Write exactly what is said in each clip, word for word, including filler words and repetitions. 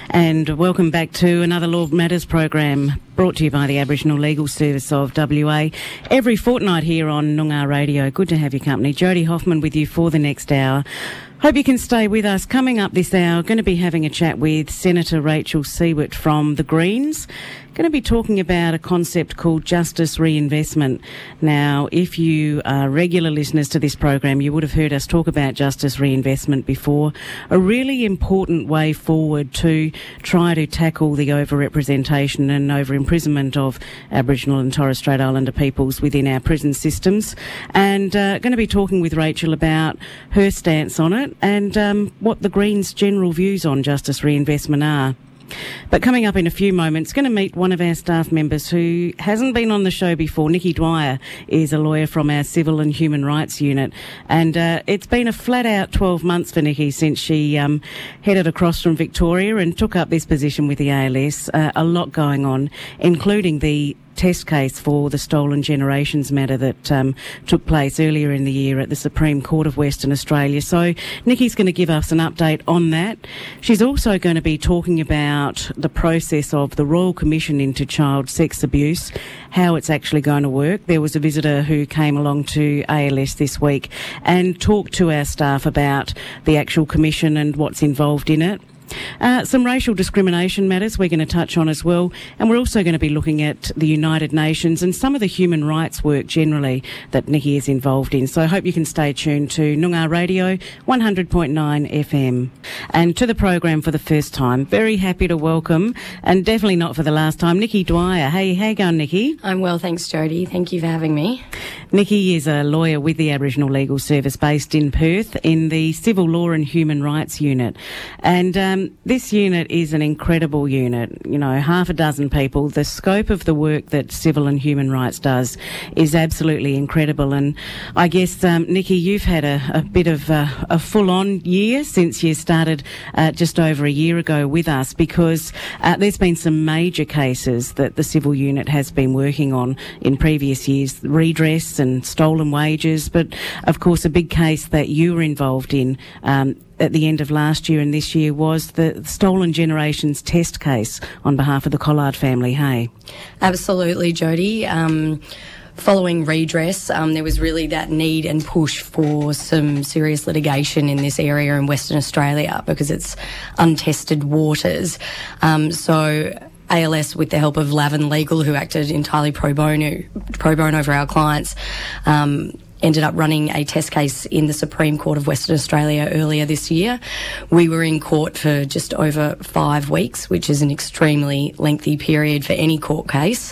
And welcome back to another Law Matters program brought to you by the Aboriginal Legal Service of W A every fortnight here on Noongar Radio. Good to have your company. Jody Hoffman with you for the next hour. Hope you can stay with us. Coming up this hour, going to be having a chat with Senator Rachel Siewert from the Greens. Going to be talking about a concept called justice reinvestment. Now, if you are regular listeners to this program, you would have heard us talk about justice reinvestment before. A really important way forward to try to tackle the overrepresentation and over-imprisonment of Aboriginal and Torres Strait Islander peoples within our prison systems. And uh, going to be talking with Rachel about her stance on it and um, what the Greens' general views on justice reinvestment are. But coming up in a few moments, going to meet one of our staff members who hasn't been on the show before. Nikki Dwyer is a lawyer from our Civil and Human Rights Unit. And uh, it's been a flat-out twelve months for Nikki since she um, headed across from Victoria and took up this position with the A L S. Uh, a lot going on, including the test case for the Stolen Generations matter that um, took place earlier in the year at the Supreme Court of Western Australia. So Nikki's going to give us an update on that. She's also going to be talking about the process of the Royal Commission into Child Sex Abuse, how it's actually going to work. There was a visitor who came along to A L S this week and talked to our staff about the actual commission and what's involved in it. Uh, some racial discrimination matters we're going to touch on as well, and we're also going to be looking at the United Nations and some of the human rights work generally that Nikki is involved in. So I hope you can stay tuned to Noongar Radio one hundred point nine F M. And to the program for the first time, very happy to welcome, and definitely not for the last time, Nikki Dwyer. Hey, how you going, Nikki? I'm well, thanks, Jody. Thank you for having me. Nikki is a lawyer with the Aboriginal Legal Service based in Perth in the Civil Law and Human Rights Unit. And um, this unit is an incredible unit, you know, half a dozen people. The scope of the work that Civil and Human Rights does is absolutely incredible. And I guess, um, Nikki, you've had a, a bit of a, a full-on year since you started uh, just over a year ago with us, because uh, there's been some major cases that the Civil Unit has been working on in previous years, redress and stolen wages, but of course a big case that you were involved in um, at the end of last year and this year was the Stolen Generations test case on behalf of the Collard family, hey? Absolutely, Jody. Um, following redress, um, there was really that need and push for some serious litigation in this area in Western Australia because it's untested waters. Um, so A L S, with the help of Lavin Legal, who acted entirely pro bono, pro bono for our clients, um, ended up running a test case in the Supreme Court of Western Australia earlier this year. We were in court for just over five weeks, which is an extremely lengthy period for any court case.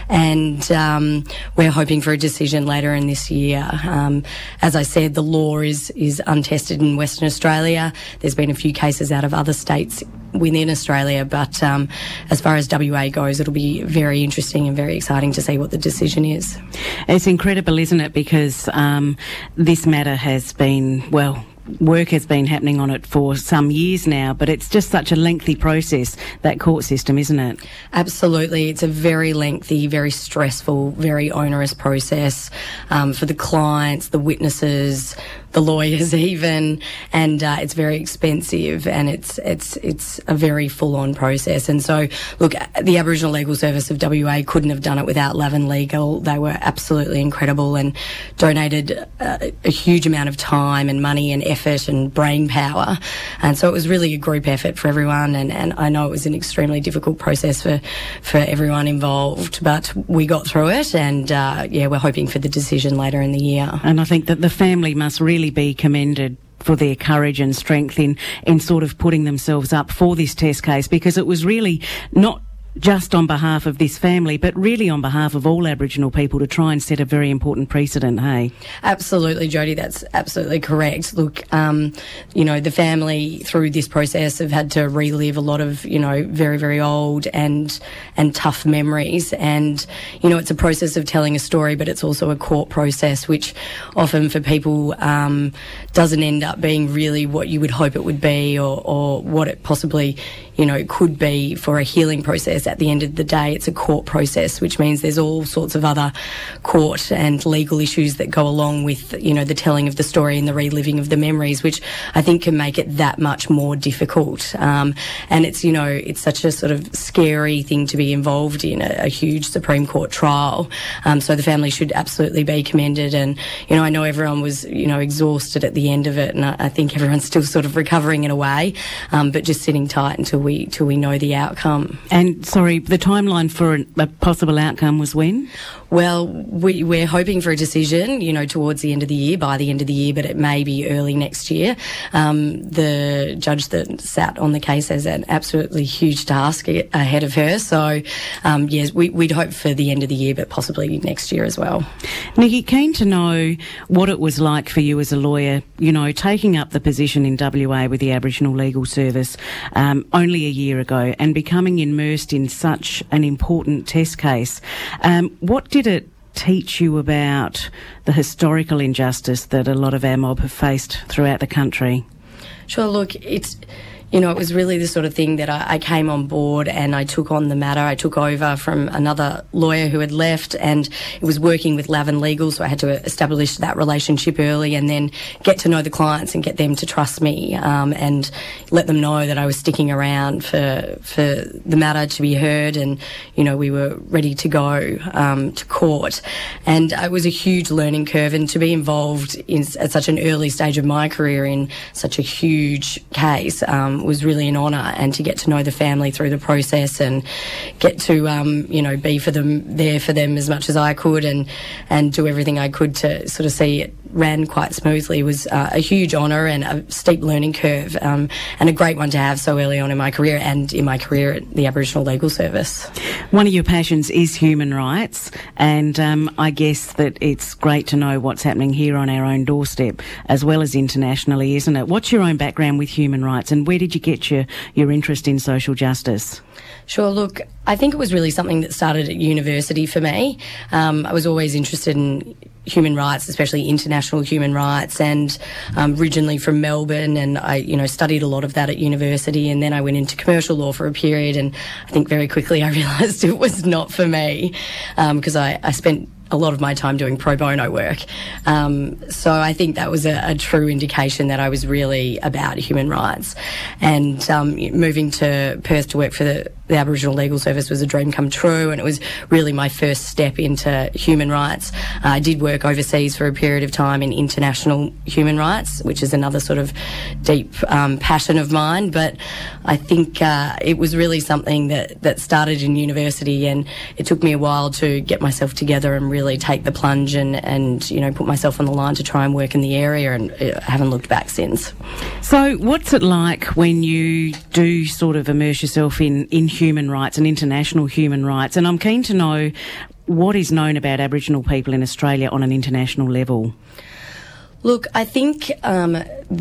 And um, we're hoping for a decision later in this year. Um, as I said, the law is, is untested in Western Australia. There's been a few cases out of other states within Australia, but um, as far as W A goes, it'll be very interesting and very exciting to see what the decision is. It's incredible, isn't it? Because um, this matter has been, well, work has been happening on it for some years now, but it's just such a lengthy process, that court system, isn't it? Absolutely. It's a very lengthy, very stressful, very onerous process um, for the clients, the witnesses, the lawyers even, and uh, it's very expensive, and it's it's it's a very full-on process. And so, look, the Aboriginal Legal Service of W A couldn't have done it without Lavin Legal. They were absolutely incredible and donated a, a huge amount of time and money and effort and brain power. And so it was really a group effort for everyone, and, and I know it was an extremely difficult process for, for everyone involved, but we got through it, and uh, yeah, we're hoping for the decision later in the year. And I think that the family must really be commended for their courage and strength in, in sort of putting themselves up for this test case, because it was really not just on behalf of this family, but really on behalf of all Aboriginal people to try and set a very important precedent, hey? Absolutely, Jody, that's absolutely correct. Look, um, you know, the family through this process have had to relive a lot of, you know, very, very old and and tough memories. And, you know, it's a process of telling a story, but it's also a court process, which often for people um, doesn't end up being really what you would hope it would be, or, or what it possibly, you know, could be for a healing process. process. At the end of the day, it's a court process, which means there's all sorts of other court and legal issues that go along with, you know, the telling of the story and the reliving of the memories, which I think can make it that much more difficult. Um, and it's, you know, it's such a sort of scary thing to be involved in, a, a huge Supreme Court trial. Um, so the family should absolutely be commended. And, you know, I know everyone was, you know, exhausted at the end of it, and I, I think everyone's still sort of recovering in a way, um, but just sitting tight until we, till we know the outcome. And, sorry, the timeline for a, a possible outcome was when? Well, we, we're hoping for a decision, you know, towards the end of the year, by the end of the year, but it may be early next year. Um, the judge that sat on the case has an absolutely huge task ahead of her. So, um, yes, we, we'd hope for the end of the year, but possibly next year as well. Nikki, keen to know what it was like for you as a lawyer, you know, taking up the position in W A with the Aboriginal Legal Service um, only a year ago and becoming immersed in such an important test case. Um, what did it teach you about the historical injustice that a lot of our mob have faced throughout the country? Sure, look, it's... You know, it was really the sort of thing that I, I came on board and I took on the matter. I took over from another lawyer who had left, and it was working with Lavin Legal, so I had to establish that relationship early and then get to know the clients and get them to trust me, um, and let them know that I was sticking around for for the matter to be heard, and, you know, we were ready to go um, to court. And it was a huge learning curve, and to be involved in, at such an early stage of my career in such a huge case, um, was really an honour, and to get to know the family through the process and get to, um, you know, be for them, there for them as much as I could, and, and do everything I could to sort of see it ran quite smoothly was uh, a huge honour and a steep learning curve, um, and a great one to have so early on in my career and in my career at the Aboriginal Legal Service. One of your passions is human rights, and um, I guess that it's great to know what's happening here on our own doorstep as well as internationally, isn't it? What's your own background with human rights, and where did you get your, your interest in social justice? Sure, look, I think it was really something that started at university for me. Um, I was always interested in human rights, especially international human rights, and um, originally from Melbourne, and I, you know, studied a lot of that at university, and then I went into commercial law for a period, and I think very quickly I realised it was not for me, because um, I, I spent a lot of my time doing pro bono work. Um, so I think that was a, a true indication that I was really about human rights. And um, moving to Perth to work for the, the Aboriginal Legal Service was a dream come true, and it was really my first step into human rights. Uh, I did work overseas for a period of time in international human rights, which is another sort of deep um, passion of mine, but I think uh, it was really something that, that started in university, and it took me a while to get myself together and really really take the plunge and, and, you know, put myself on the line to try and work in the area, and I haven't looked back since. So what's it like when you do sort of immerse yourself in, in human rights and international human rights? And I'm keen to know what is known about Aboriginal people in Australia on an international level. Look, I think um,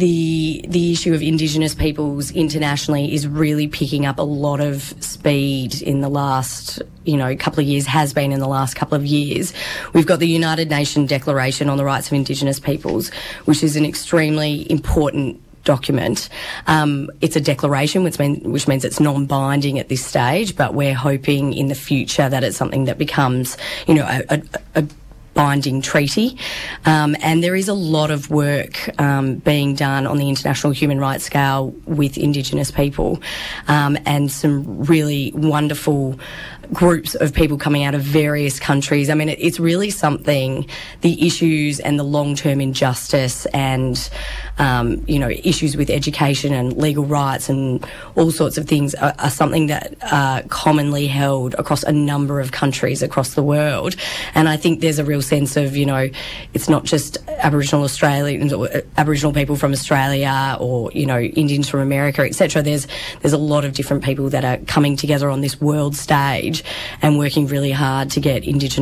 the the issue of Indigenous peoples internationally is really picking up a lot of speed in the last, you know, couple of years, has been in the last couple of years. We've got the United Nations Declaration on the Rights of Indigenous Peoples, which is an extremely important document. Um, it's a declaration, which, mean, which means it's non-binding at this stage, but we're hoping in the future that it's something that becomes, you know, a, a, a binding treaty. Um, and there is a lot of work um, being done on the international human rights scale with Indigenous people, um, and some really wonderful groups of people coming out of various countries. I mean, it, it's really something, the issues and the long-term injustice and, um, you know, issues with education and legal rights and all sorts of things are, are something that are commonly held across a number of countries across the world. And I think there's a real sense of, you know, it's not just Aboriginal Australians or Aboriginal people from Australia or, you know, Indians from America, et cetera. There's, there's a lot of different people that are coming together on this world stage and working really hard to get Indigenous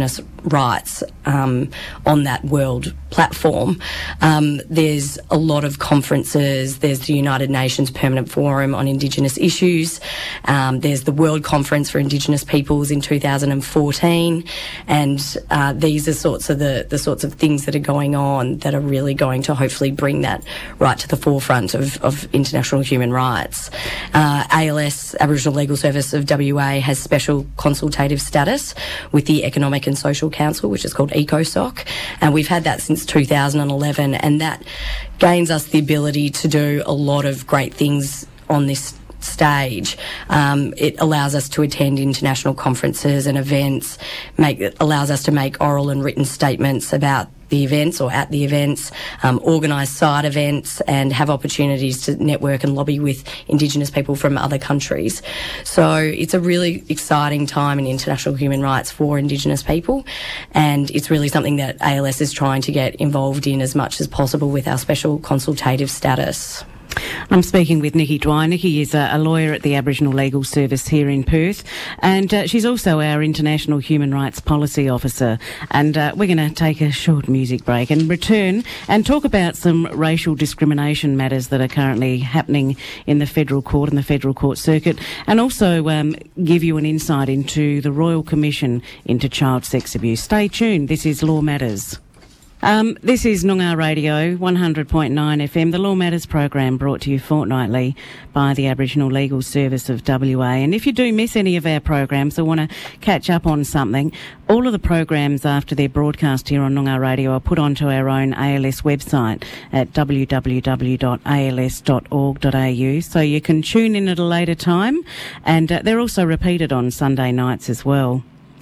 rights um, on that world platform. Um, there's a lot of conferences. There's the United Nations Permanent Forum on Indigenous Issues. Um, there's the World Conference for Indigenous Peoples in two thousand fourteen, and uh, these are sorts of the, the sorts of things that are going on that are really going to hopefully bring that right to the forefront of, of international human rights. Uh, A L S, Aboriginal Legal Service of W A, has special consultative status with the Economic and Social Council, which is called ECOSOC, and we've had that since two thousand eleven, and that gains us the ability to do a lot of great things on this stage. Um, it allows us to attend international conferences and events, make, it allows us to make oral and written statements about the events or at the events, um, organise side events and have opportunities to network and lobby with Indigenous people from other countries. So it's a really exciting time in international human rights for Indigenous people, and it's really something that A L S is trying to get involved in as much as possible with our special consultative status. I'm speaking with Nikki Dwyer. Nikki is a, a lawyer at the Aboriginal Legal Service here in Perth, and uh, she's also our International Human Rights Policy Officer. And uh, we're going to take a short music break and return and talk about some racial discrimination matters that are currently happening in the Federal Court and the Federal Court Circuit, and also um, give you an insight into the Royal Commission into Child Sex Abuse. Stay tuned. This is Law Matters. Um, this is Noongar Radio, one hundred point nine F M, the Law Matters program brought to you fortnightly by the Aboriginal Legal Service of W A. And if you do miss any of our programs or want to catch up on something, all of the programs after their broadcast here on Noongar Radio are put onto our own A L S website at w w w dot a l s dot org dot a u, so you can tune in at a later time, and uh, they're also repeated on Sunday nights as well.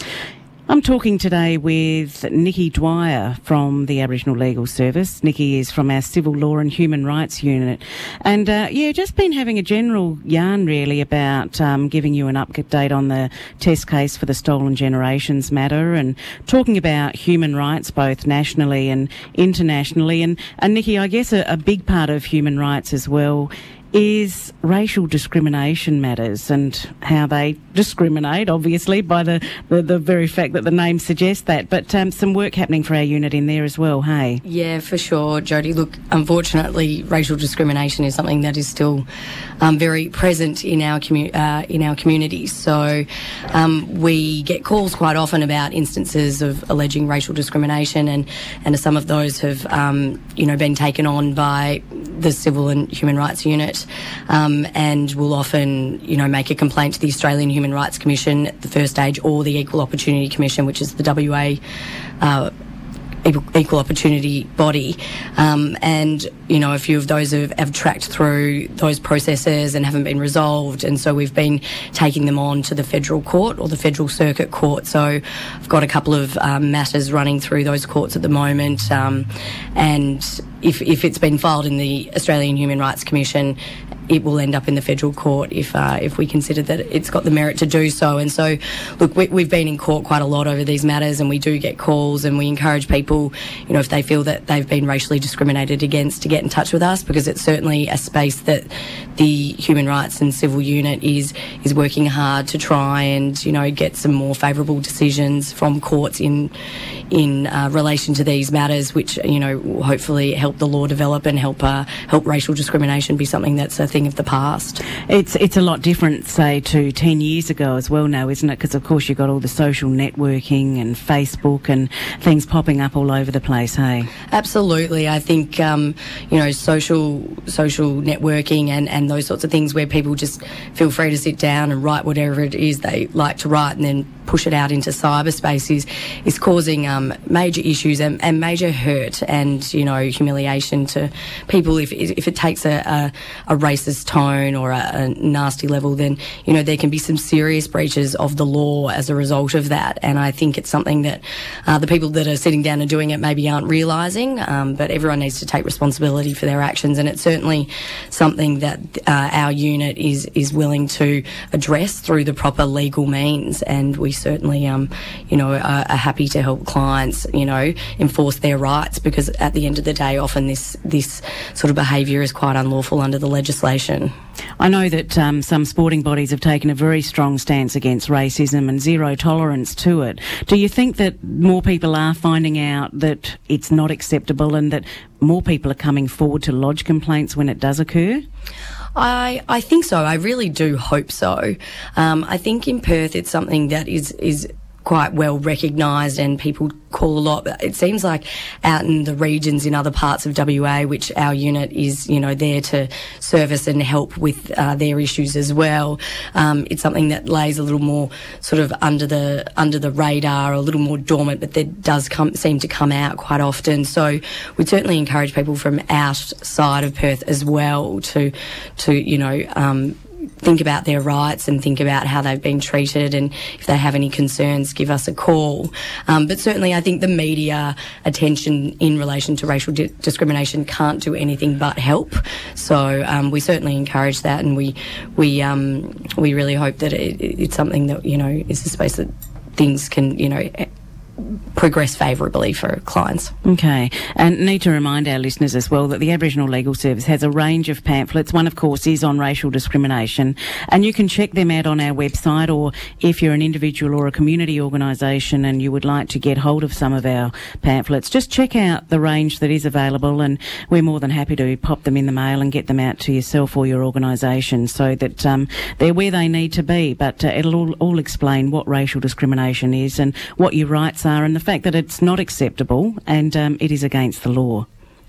I'm talking today with Nikki Dwyer from the Aboriginal Legal Service. Nikki is from our Civil Law and Human Rights Unit. And, uh, yeah, just been having a general yarn, really, about um, giving you an update on the test case for the Stolen Generations matter and talking about human rights both nationally and internationally. And, and Nikki, I guess a, a big part of human rights as well is racial discrimination matters and how they discriminate, obviously, by the, the, the very fact that the name suggests that. But um, some work happening for our unit in there as well, hey? Yeah, for sure, Jodie. Look, unfortunately, racial discrimination is something that is still um, very present in our commu- uh, in our communities. So um, we get calls quite often about instances of alleging racial discrimination, and, and some of those have, um, you know, been taken on by the Civil and Human Rights Unit, um, and will often, you know, make a complaint to the Australian Human Rights Commission at the first stage, or the Equal Opportunity Commission, which is the W A uh, equal opportunity body, um, and you know a few of those have, have tracked through those processes and haven't been resolved, and so we've been taking them on to the Federal Court or the Federal Circuit Court. So I've got a couple of um, matters running through those courts at the moment, um, and if, if it's been filed in the Australian Human Rights Commission, it will end up in the Federal Court if uh, if we consider that it's got the merit to do so. And so, look, we, we've been in court quite a lot over these matters, and we do get calls, and we encourage people, you know, if they feel that they've been racially discriminated against, to get in touch with us, because it's certainly a space that the Human Rights and Civil Unit is is working hard to try and, you know, get some more favourable decisions from courts in in uh, relation to these matters, which, you know, will hopefully help the law develop and help uh, help racial discrimination be something that's a thing of the past. It's it's a lot different, say, to ten years ago as well now, isn't it? Because, of course, you've got all the social networking and Facebook and things popping up all over the place, hey? Absolutely. I think, um, you know, social social networking and, and those sorts of things where people just feel free to sit down and write whatever it is they like to write and then push it out into cyberspace is, is causing um, major issues and, and major hurt and, you know, humiliation to people. If, if it takes a, a, a racist tone or a, a nasty level, then, you know, there can be some serious breaches of the law as a result of that. And I think it's something that uh, the people that are sitting down and doing it maybe aren't realising, um, but everyone needs to take responsibility for their actions. And it's certainly something that uh, our unit is, is willing to address through the proper legal means. And we certainly, um, you know, are, are happy to help clients, you know, enforce their rights, because at the end of the day, often this, this sort of behaviour is quite unlawful under the legislation. I know that um, some sporting bodies have taken a very strong stance against racism and zero tolerance to it. Do you think that more people are finding out that it's not acceptable and that more people are coming forward to lodge complaints when it does occur? I, I think so. I really do hope so. Um, I think in Perth it's something that is, is quite well recognised and people call a lot. It seems like out in the regions in other parts of W A, which our unit is, you know, there to service and help with uh, their issues as well, um, it's something that lays a little more sort of under the under the radar, a little more dormant, but that does come, seem to come out quite often. So we'd certainly encourage people from outside of Perth as well to, to you know, um, think about their rights and think about how they've been treated, and if they have any concerns, give us a call. Um, but certainly I think the media attention in relation to racial di- discrimination can't do anything but help. So um, we certainly encourage that, and we we um, we really hope that it, it's something that, you know, is a space that things can, you know, progress favourably for clients. Okay, and need to remind our listeners as well that the Aboriginal Legal Service has a range of pamphlets. One, of course, is on racial discrimination, and you can check them out on our website, or if you're an individual or a community organisation and you would like to get hold of some of our pamphlets, just check out the range that is available, and we're more than happy to pop them in the mail and get them out to yourself or your organisation so that um, they're where they need to be. But uh, it'll all, all explain what racial discrimination is and what your rights are, and the fact that it's not acceptable and um, it is against the law.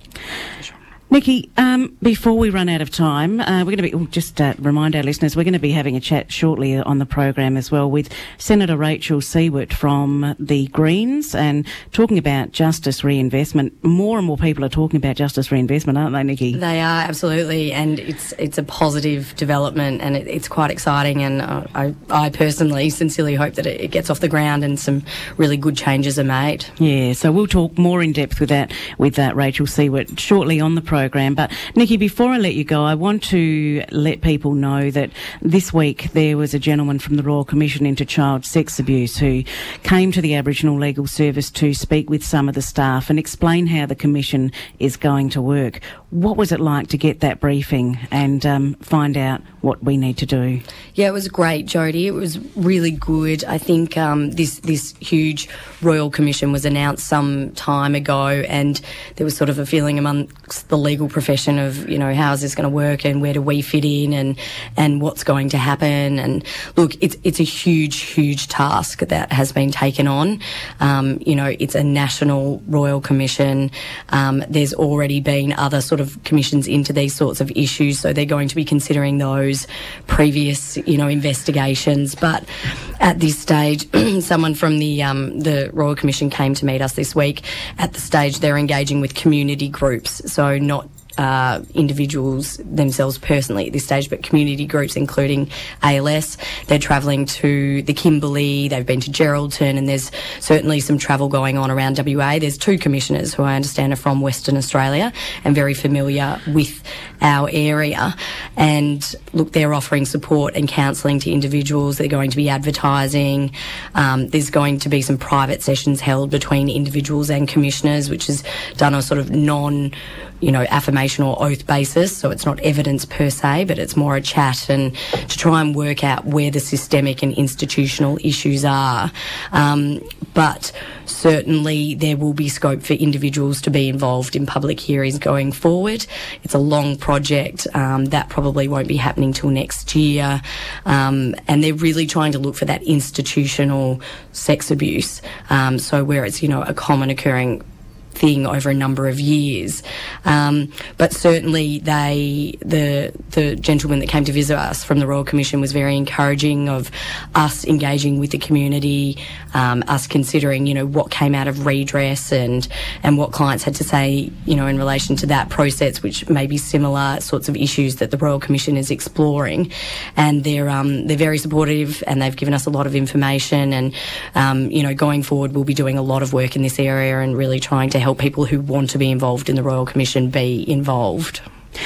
Nikki, um, before we run out of time, uh, we're going to be, we'll just uh, remind our listeners, we're going to be having a chat shortly on the program as well with Senator Rachel Siewert from the Greens, and talking about justice reinvestment. More and more people are talking about justice reinvestment, aren't they, Nikki? They are, absolutely, and it's it's a positive development, and it, it's quite exciting, and uh, I, I personally sincerely hope that it, it gets off the ground and some really good changes are made. Yeah, so we'll talk more in depth with that with that Rachel Siewert shortly on the program. Program. But Nikki, before I let you go, I want to let people know that this week there was a gentleman from the Royal Commission into Child Sex Abuse who came to the Aboriginal Legal Service to speak with some of the staff and explain how the Commission is going to work. What was it like to get that briefing and um, find out what we need to do? Yeah, it was great, Jodie. It was really good. I think um, this this huge Royal Commission was announced some time ago, and there was sort of a feeling amongst the legal profession of, you know, how is this going to work and where do we fit in, and and what's going to happen. And look, it's it's a huge, huge task that has been taken on. Um, you know, it's a national Royal Commission. Um, there's already been other sort of commissions into these sorts of issues, so they're going to be considering those previous, you know, investigations. But at this stage, someone from the um, the Royal Commission came to meet us this week. At the stage, they're engaging with community groups, so not Uh, individuals themselves personally at this stage, but community groups including A L S. They're travelling to the Kimberley, they've been to Geraldton, and there's certainly some travel going on around W A. There's two commissioners who I understand are from Western Australia and very familiar with our area. And look, they're offering support and counselling to individuals. They're going to be advertising. Um, there's going to be some private sessions held between individuals and commissioners, which is done on a sort of non, you know, affirmation or oath basis, so it's not evidence per se, but it's more a chat and to try and work out where the systemic and institutional issues are. Um, but certainly there will be scope for individuals to be involved in public hearings going forward. It's a long project. Um, that probably won't be happening till next year. Um, and they're really trying to look for that institutional sex abuse. Um, so where it's, you know, a common occurring thing over a number of years. Um, but certainly they, the the gentleman that came to visit us from the Royal Commission was very encouraging of us engaging with the community, um, us considering, you know, what came out of redress and, and what clients had to say, you know, in relation to that process, which may be similar sorts of issues that the Royal Commission is exploring. And they're, um, they're very supportive, and they've given us a lot of information, and, um, you know, going forward we'll be doing a lot of work in this area and really trying to help people who want to be involved in the Royal Commission be involved.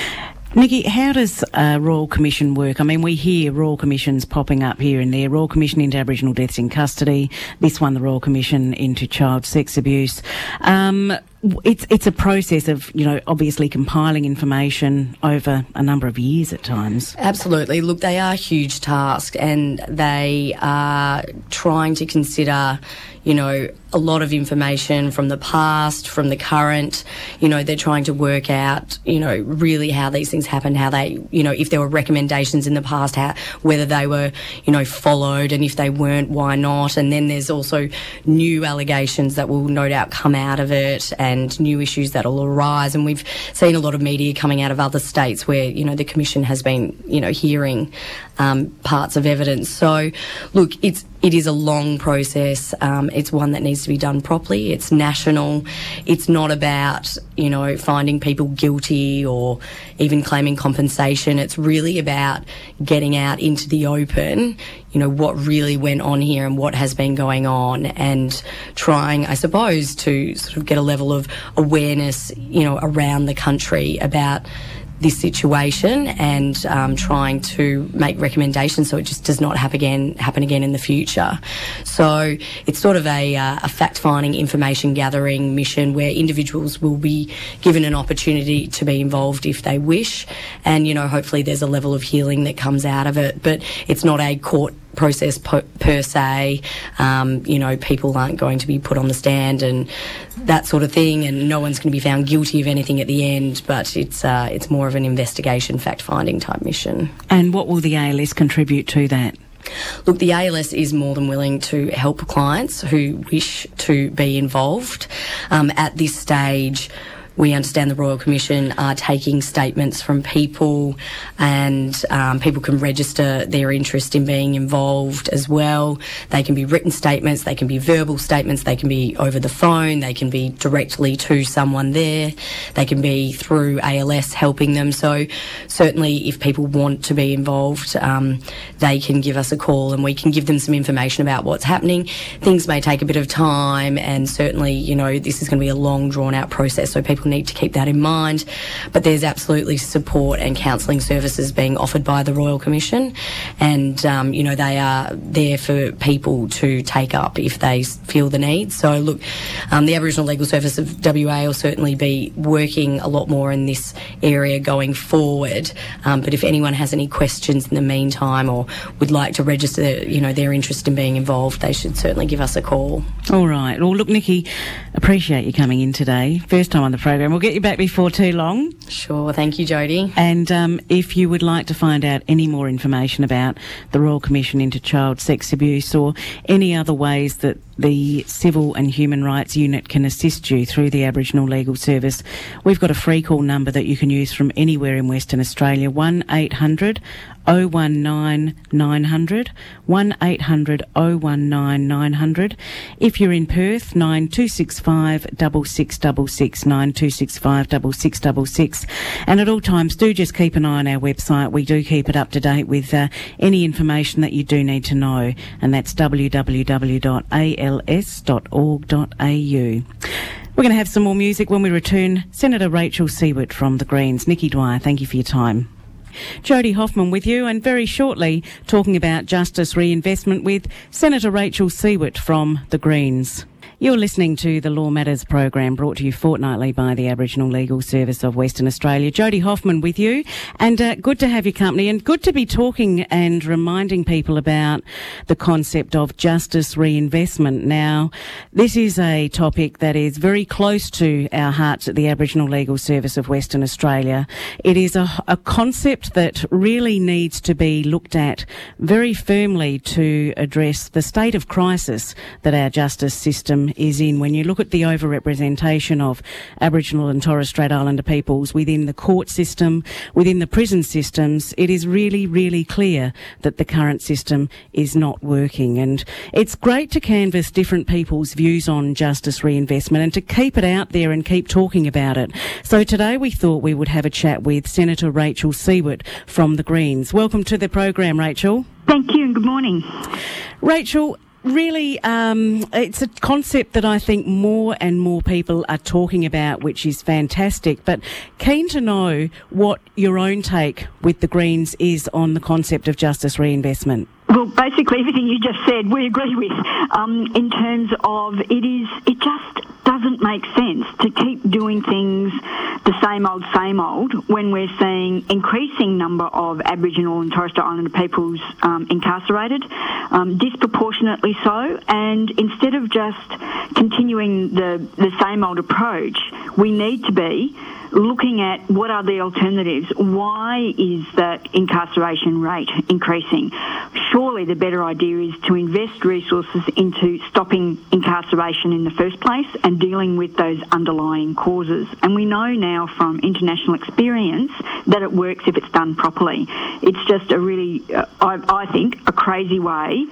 Nikki, how does uh, Royal Commission work? I mean, we hear Royal Commissions popping up here and there. Royal Commission into Aboriginal deaths in custody. This one, the Royal Commission into child sex abuse. Um, it's it's a process of, you know, obviously compiling information over a number of years at times. Absolutely. Look, they are huge tasks, and they are trying to consider, you know, a lot of information from the past, from the current. You know, they're trying to work out, you know, really how these things happened, how they, you know, if there were recommendations in the past, how, whether they were, you know, followed, and if they weren't, why not? And then there's also new allegations that will no doubt come out of it, and new issues that will arise. And we've seen a lot of media coming out of other states where, you know, the Commission has been, you know, hearing um, parts of evidence. So, look, it's It is a long process. Um, it's one that needs to be done properly. It's national. It's not about, you know, finding people guilty or even claiming compensation. It's really about getting out into the open, you know, what really went on here and what has been going on, and trying, I suppose, to sort of get a level of awareness, you know, around the country about this situation, and um, trying to make recommendations so it just does not happen again, happen again in the future. So it's sort of a, uh, a fact-finding, information-gathering mission where individuals will be given an opportunity to be involved if they wish, and, you know, hopefully there's a level of healing that comes out of it. But it's not a court process per, per se. Um, you know, people aren't going to be put on the stand and that sort of thing, and no one's going to be found guilty of anything at the end, but it's uh, it's more of an investigation, fact-finding type mission. And what will the A L S contribute to that? Look, the A L S is more than willing to help clients who wish to be involved. Um, at this stage, we understand the Royal Commission are taking statements from people, and um, people can register their interest in being involved as well. They can be written statements, they can be verbal statements, they can be over the phone, they can be directly to someone there, they can be through A L S helping them. So certainly if people want to be involved, um, they can give us a call and we can give them some information about what's happening. Things may take a bit of time, and certainly, you know, this is going to be a long, drawn-out process, so people need to keep that in mind. But there's absolutely support and counselling services being offered by the Royal Commission, and um, you know, they are there for people to take up if they feel the need. So look, um, the Aboriginal Legal Service of W A will certainly be working a lot more in this area going forward, um, but if anyone has any questions in the meantime or would like to register, you know, their interest in being involved, they should certainly give us a call. All right. Well, look, Nikki, appreciate you coming in today. First time on the program. We'll get you back before too long. Sure. Thank you, Jodie. And um, if you would like to find out any more information about the Royal Commission into Child Sex Abuse, or any other ways that the Civil and Human Rights Unit can assist you through the Aboriginal Legal Service, we've got a free call number that you can use from anywhere in Western Australia, one eight hundred oh one nine nine hundred, one eight hundred oh one nine nine hundred. If you're in Perth, nine two six five six six six six, nine two six five six six six six. And at all times, do just keep an eye on our website. We do keep it up to date with uh, any information that you do need to know, and that's w w w dot a l s dot org dot a u. We're going to have some more music when we return. Senator Rachel Siewert from the Greens. Nikki Dwyer, thank you for your time. Jodie Hoffman with you, and very shortly talking about justice reinvestment with Senator Rachel Siewert from the Greens. You're listening to the Law Matters program, brought to you fortnightly by the Aboriginal Legal Service of Western Australia. Jodie Hoffman with you, and uh, good to have your company, and good to be talking and reminding people about the concept of justice reinvestment. Now, this is a topic that is very close to our hearts at the Aboriginal Legal Service of Western Australia. It is a, a concept that really needs to be looked at very firmly to address the state of crisis that our justice system is in. When you look at the overrepresentation of Aboriginal and Torres Strait Islander peoples within the court system, within the prison systems, it is really, really clear that the current system is not working. And it's great to canvass different people's views on justice reinvestment and to keep it out there and keep talking about it. So today we thought we would have a chat with Senator Rachel Siewert from the Greens. Welcome to the program, Rachel. Thank you and good morning. Rachel, really, um, it's a concept that I think more and more people are talking about, which is fantastic, but keen to know what your own take with the Greens is on the concept of justice reinvestment. Well, basically everything you just said, we agree with. Um, in terms of it is, it just doesn't make sense to keep doing things the same old, same old when we're seeing increasing number of Aboriginal and Torres Strait Islander peoples um, incarcerated, um, disproportionately so. And instead of just continuing the, the same old approach, we need to be looking at what are the alternatives. Why is that incarceration rate increasing? Surely the better idea is to invest resources into stopping incarceration in the first place and dealing with those underlying causes. And we know now from international experience that it works if it's done properly. It's just a really, uh, I, I think, a crazy way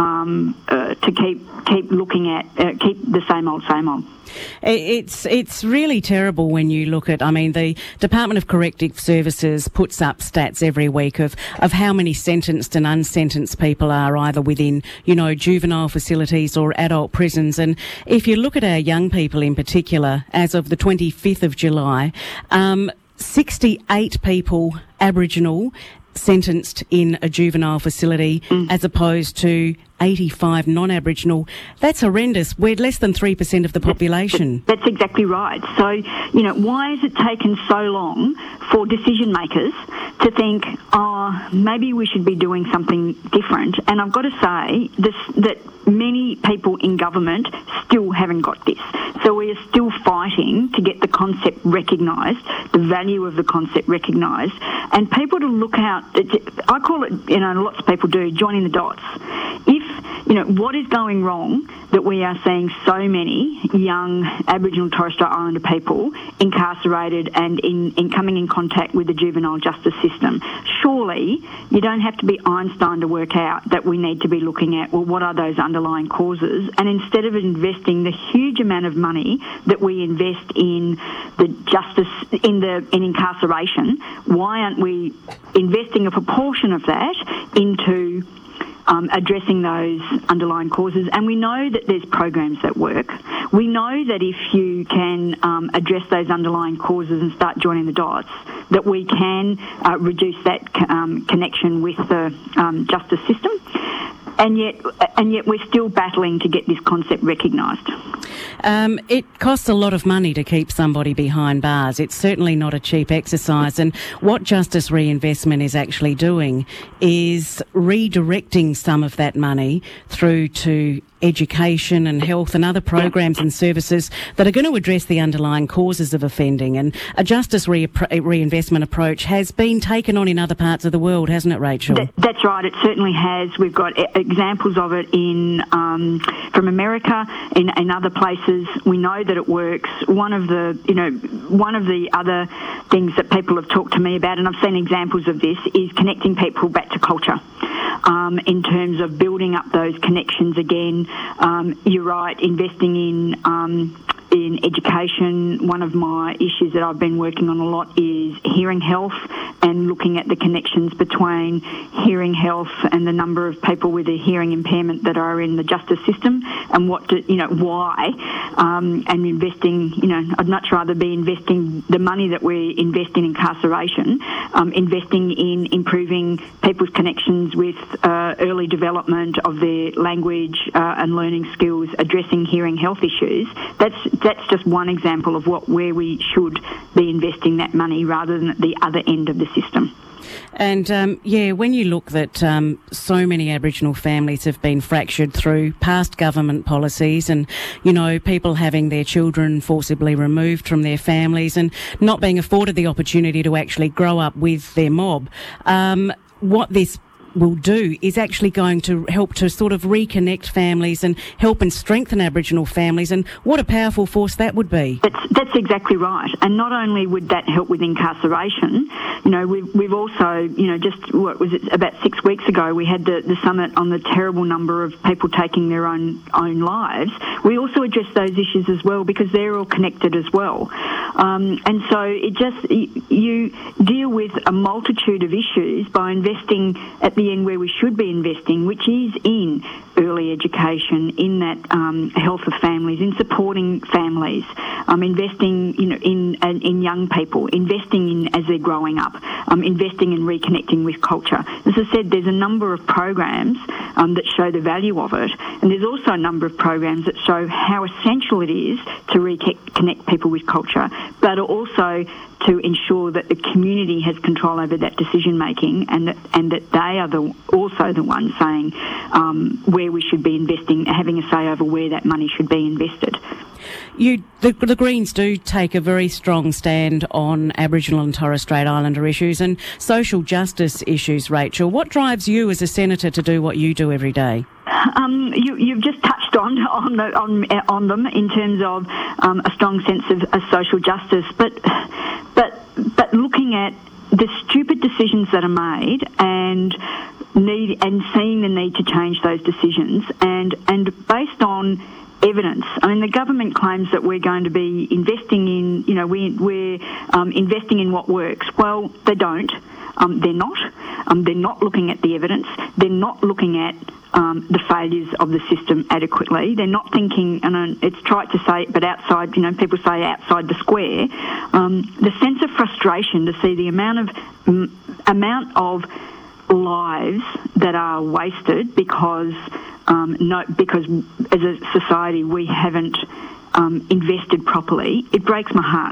um, uh, to keep keep looking at, uh, keep the same old, same old. It's it's really terrible when you look at, I mean, the Department of Corrective Services puts up stats every week of, of how many sentenced and unsentenced people are either within, you know, juvenile facilities or adult prisons. And if you look at our young people in particular, as of the twenty-fifth of July, um, sixty-eight people Aboriginal sentenced in a juvenile facility mm. as opposed to eighty-five non-Aboriginal. That's horrendous. We're less than three percent of the population. That's exactly right. So, you know, why has it taken so long for decision makers to think, oh, maybe we should be doing something different? And I've got to say this, that many people in government still haven't got this. So we are still fighting to get the concept recognised, the value of the concept recognised, and people to look out. I call it, you know, lots of people do, joining the dots. If, you know, what is going wrong that we are seeing so many young Aboriginal and Torres Strait Islander people incarcerated and in, in coming in contact with the juvenile justice system? Surely you don't have to be Einstein to work out that we need to be looking at, well, what are those underlying causes? And instead of investing the huge amount of money that we invest in the justice, in the in incarceration, why aren't we investing a proportion of that into Um, addressing those underlying causes? And we know that there's programs that work. We know that if you can um, address those underlying causes and start joining the dots, that we can uh, reduce that um, connection with the um, justice system. And yet, and yet we're still battling to get this concept recognised. Um, it costs a lot of money to keep somebody behind bars. It's certainly not a cheap exercise. And what Justice Reinvestment is actually doing is redirecting some of that money through to education and health and other programs and services that are going to address the underlying causes of offending. And a justice re- reinvestment approach has been taken on in other parts of the world, hasn't it, Rachel? That, that's right, it certainly has. We've got examples of it in um, from America, in, in other places. We know that it works. One of the, you know, one of the other things that people have talked to me about, and I've seen examples of this, is connecting people back to culture. Um, in terms of building up those connections again. Um, you're right, investing in um, in education. One of my issues that I've been working on a lot is hearing health and looking at the connections between hearing health and the number of people with a hearing impairment that are in the justice system, and what, do, you know, why, um, and investing, you know, I'd much rather be investing the money that we invest in incarceration, um, investing in improving people's connections with uh, early development of their language uh, and learning skills, addressing hearing health issues. That's that's just one example of what where we should be investing that money rather than at the other end of the system. And, um, yeah, when you look that um, so many Aboriginal families have been fractured through past government policies and, you know, people having their children forcibly removed from their families and not being afforded the opportunity to actually grow up with their mob, um, what this will do is actually going to help to sort of reconnect families and help and strengthen Aboriginal families, and what a powerful force that would be. That's, that's exactly right. And not only would that help with incarceration, you know, we've, we've also, you know, just, what was it, about six weeks ago, we had the, the summit on the terrible number of people taking their own own lives. We also address those issues as well because they're all connected as well. Um, and so it just, you deal with a multitude of issues by investing at the the end where we should be investing, which is in early education, in that um, health of families, in supporting families, um, investing you know, in, in in young people, investing in as they're growing up, um, investing in reconnecting with culture. As I said, there's a number of programs um, that show the value of it, and there's also a number of programs that show how essential it is to reconnect people with culture, but also to ensure that the community has control over that decision making, and that and that they are the also the ones saying um, where we should be investing, having a say over where that money should be invested. You, the, the Greens do take a very strong stand on Aboriginal and Torres Strait Islander issues and social justice issues, Rachel. What drives you as a senator to do what you do every day? Um, you, you've just touched on on, the, on on them in terms of um, a strong sense of, of social justice, but but but looking at the stupid decisions that are made and need and seeing the need to change those decisions, and and based on evidence. I mean, the government claims that we're going to be investing in, you know, we, we're um, investing in what works. Well, they don't. Um, they're not. Um, they're not looking at the evidence. They're not looking at um, the failures of the system adequately. They're not thinking, and it's trite to say, but outside, you know, people say outside the square. Um, the sense of frustration to see the amount of um, amount of lives that are wasted because um, no, because as a society we haven't um, invested properly. It breaks my heart.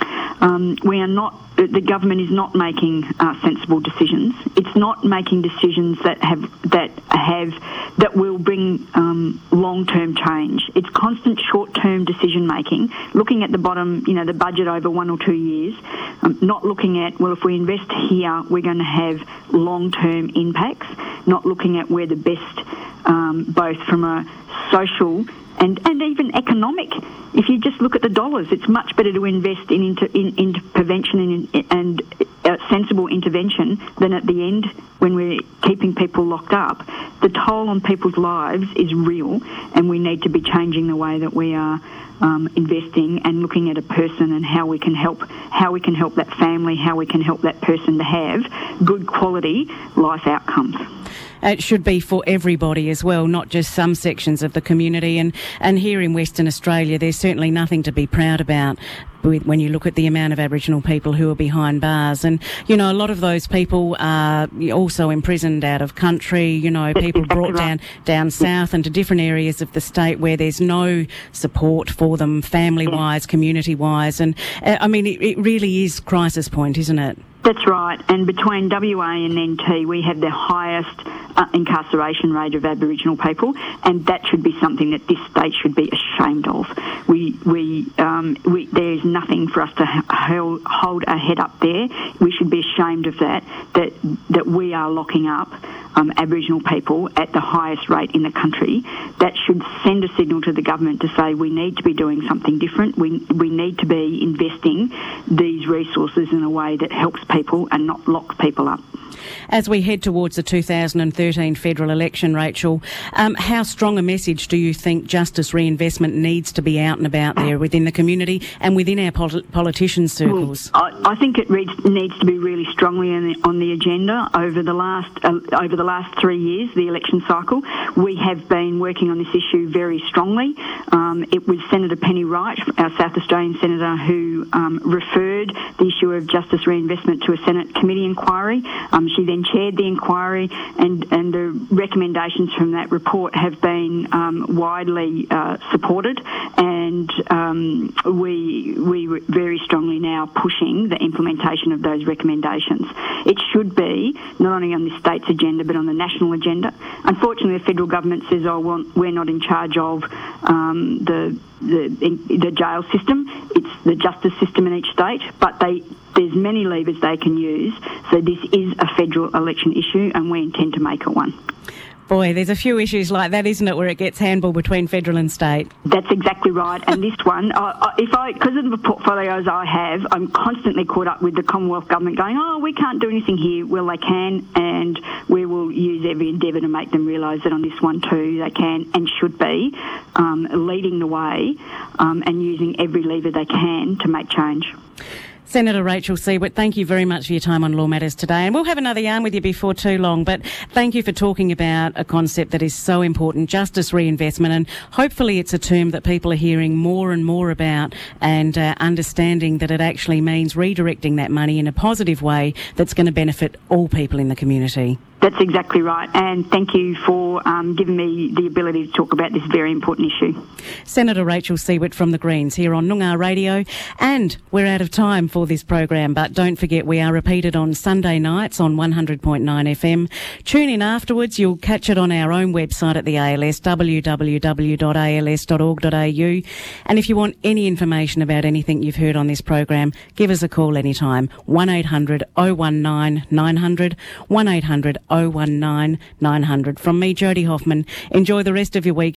Um, we are not. The government is not making uh, sensible decisions. It's not making decisions that have that have that will bring um, long-term change. It's constant short-term decision making, looking at the bottom, you know, the budget over one or two years, um, not looking at, well, if we invest here, we're going to have long-term impacts. Not looking at where the best, um, both from a social and, and even economic. If you just look at the dollars, it's much better to invest in into, in, into prevention and, and uh, sensible intervention than at the end when we're keeping people locked up. The toll on people's lives is real, and we need to be changing the way that we are um, investing and looking at a person and how we can help, how we can help that family, how we can help that person to have good quality life outcomes. It should be for everybody as well, not just some sections of the community. And, and here in Western Australia, there's certainly nothing to be proud about when you look at the amount of Aboriginal people who are behind bars. And, you know, a lot of those people are also imprisoned out of country, you know, people brought down, down south into different areas of the state where there's no support for them, family-wise, community-wise. And, uh, I mean, it, it really is crisis point, isn't it? That's right, and between W A and N T, we have the highest uh, incarceration rate of Aboriginal people, and that should be something that this state should be ashamed of. We, we, um, we there is nothing for us to hold, hold our head up there. We should be ashamed of that. That that we are locking up um, Aboriginal people at the highest rate in the country. That should send a signal to the government to say we need to be doing something different. We we need to be investing these resources in a way that helps people and not lock people up. As we head towards the two thousand thirteen federal election, Rachel, um, how strong a message do you think justice reinvestment needs to be out and about there within the community and within our pol- politicians' circles? Well, I, I think it reads, needs to be really strongly on the, on the agenda. Over the last uh, over the last three years, the election cycle, we have been working on this issue very strongly. Um, it was Senator Penny Wright, our South Australian senator, who um, referred the issue of justice reinvestment to a Senate committee inquiry. Um, she then chaired the inquiry, and, and the recommendations from that report have been um, widely uh, supported, and um, we we very strongly now pushing the implementation of those recommendations. It should be not only on the state's agenda but on the national agenda. Unfortunately, the federal government says, "Oh, well, we're not in charge of um, the the the jail system. It's the justice system in each state," but they. There's many levers they can use, so this is a federal election issue and we intend to make it one. Boy, there's a few issues like that, isn't it, where it gets handball between federal and state? That's exactly right, and this one, uh, if I, because of the portfolios I have, I'm constantly caught up with the Commonwealth Government going, oh, we can't do anything here. Well, they can, and we will use every endeavour to make them realise that on this one too, they can and should be um, leading the way um, and using every lever they can to make change. Senator Rachel Siewert, thank you very much for your time on Law Matters today. And we'll have another yarn with you before too long, but thank you for talking about a concept that is so important, justice reinvestment, and hopefully it's a term that people are hearing more and more about and uh, understanding that it actually means redirecting that money in a positive way that's going to benefit all people in the community. That's exactly right, and thank you for um, giving me the ability to talk about this very important issue. Senator Rachel Siewert from the Greens here on Noongar Radio, and we're out of time for this program, but don't forget we are repeated on Sunday nights on one hundred point nine F M. Tune in afterwards, you'll catch it on our own website at the A L S, w w w dot a l s dot org dot a u, and if you want any information about anything you've heard on this program, give us a call anytime, one eight hundred oh one nine nine hundred, one eight hundred oh one nine nine hundred. From me, Jody Hoffman, enjoy the rest of your week.